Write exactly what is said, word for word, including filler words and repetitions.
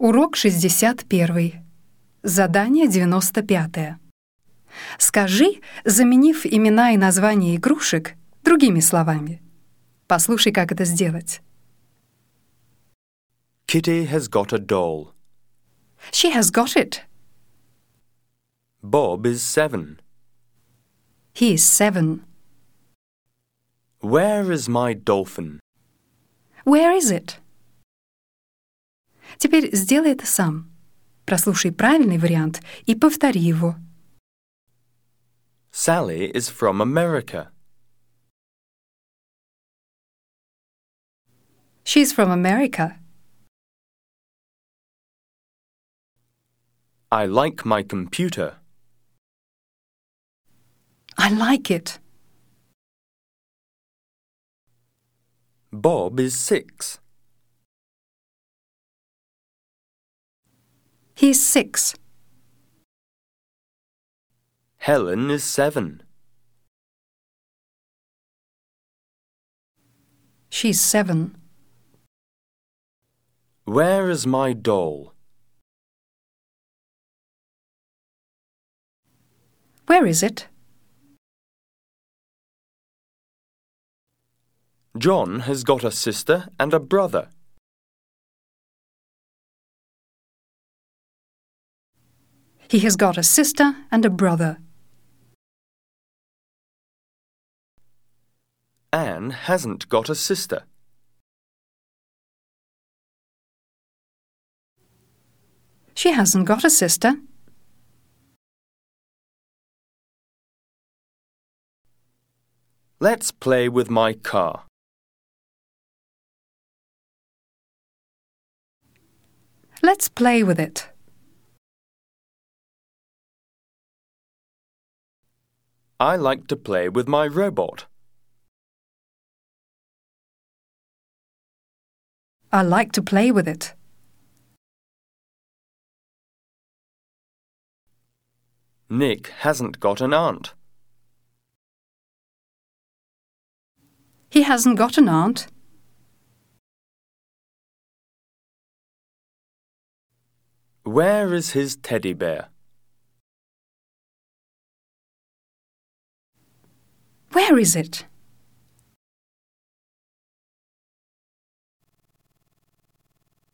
Урок шестьдесят один. Задание девяносто пять. Скажи, заменив имена и названия игрушек другими словами. Послушай, как это сделать. Kitty has got a doll. She has got it. Bob is seven. He is seven. Where is my dolphin? Where is it? Теперь сделай это сам. Прослушай правильный вариант и повтори его. Sally is from America. She's from America. I like my computer. I like it. Bob is six. He's six. Helen is seven. She's seven. Where is my doll? Where is it? John has got a sister and a brother. He has got a sister and a brother. Anne hasn't got a sister. She hasn't got a sister. Let's play with my car. Let's play with it. I like to play with my robot. I like to play with it. Nick hasn't got an aunt. He hasn't got an aunt. Where is his teddy bear? Where is it?